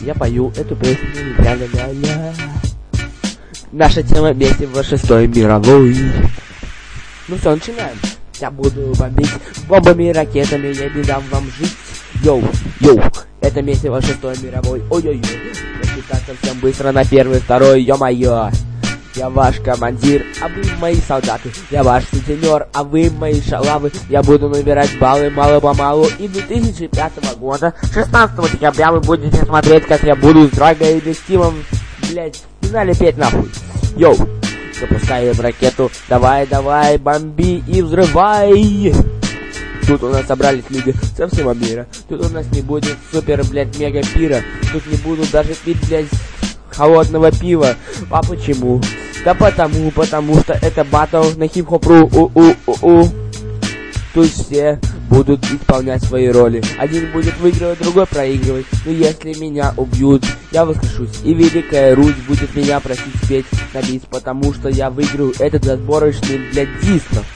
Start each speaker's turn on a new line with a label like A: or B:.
A: я пою эту песню. Ля-ля-ля-ля. Наша тема вместе в 6-й мировой. Ну все, начинаем. Я буду бомбить бомбами, ракетами, я не дам вам жить. Йоу, йоу, это месиво 6-й мировой. Ой-ой-ой, я так совсем быстро на 1-й, 2-й, ё-моё. Я ваш командир, а вы мои солдаты. Я ваш сутенер, а вы мои шалавы. Я буду набирать баллы мало-помалу. И 2005 года, 16 декабря, вы будете смотреть, как я буду с Драгой и Стивом, блять, в финале петь нахуй. Йоу, запускаем ракету. Давай, давай, бомби и взрывай. Тут у нас собрались люди со всего мира. Тут у нас не будет супер, блять, мега пира. Тут не буду даже пить, блять, холодного пива. А почему? Да потому что это батл на хип-хоп.ру. Тут все будут исполнять свои роли. Один будет выигрывать, другой проигрывать. Но если меня убьют, я воскрешусь. И Великая Русь будет меня просить спеть на бис, потому что я выиграю этот отборочный, блядь, диск.